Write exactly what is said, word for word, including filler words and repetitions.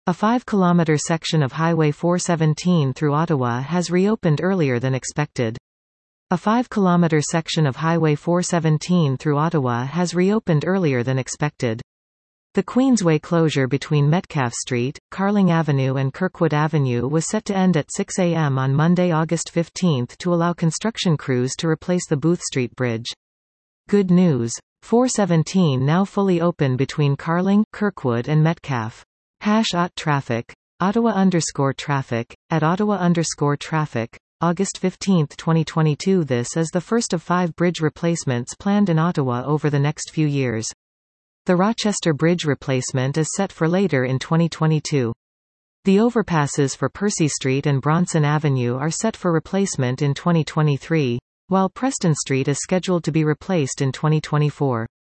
A five kilometre section of Highway four seventeen through Ottawa has reopened earlier than expected. A five kilometre section of Highway four seventeen through Ottawa has reopened earlier than expected. The Queensway closure between Metcalfe Street, Carling Avenue and Kirkwood Avenue was set to end at six a m on Monday, August fifteenth to allow construction crews to replace the Booth Street Bridge. Good news. four seventeen now fully open between Carling, Kirkwood and Metcalfe. Hash Ot traffic. Ottawa underscore traffic, at Ottawa underscore traffic, August fifteenth twenty twenty-two. This is the first of five bridge replacements planned in Ottawa over the next few years. The Rochester Bridge replacement is set for later in twenty twenty-two. The overpasses for Percy Street and Bronson Avenue are set for replacement in twenty twenty-three, while Preston Street is scheduled to be replaced in twenty twenty-four.